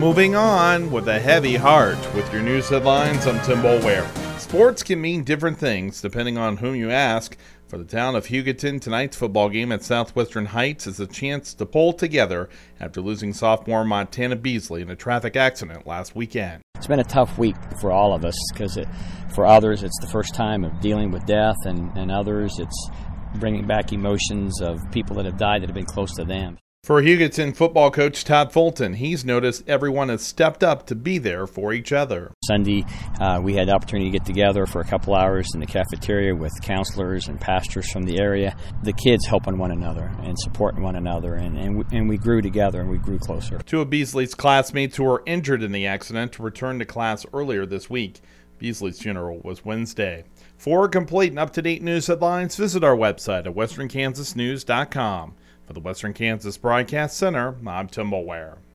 Moving on with a heavy heart with your news headlines, I'm Tim Boulware. Sports can mean different things depending on whom you ask. For the town of Hugoton, tonight's football game at Southwestern Heights is a chance to pull together after losing sophomore Montana Beasley in a traffic accident last weekend. It's been a tough week for all of us because for others it's the first time of dealing with death, and others it's bringing back emotions of people that have died that have been close to them. For Hugoton football coach Todd Fulton, he's noticed everyone has stepped up to be there for each other. Sunday, we had the opportunity to get together for a couple hours in the cafeteria with counselors and pastors from the area. The kids helping one another and supporting one another, and we grew together and we grew closer. Two of Beasley's classmates who were injured in the accident returned to class earlier this week. Beasley's funeral was Wednesday. For complete and up-to-date news headlines, visit our website at westernkansasnews.com. For the Western Kansas Broadcast Center, I'm Tim Boulware.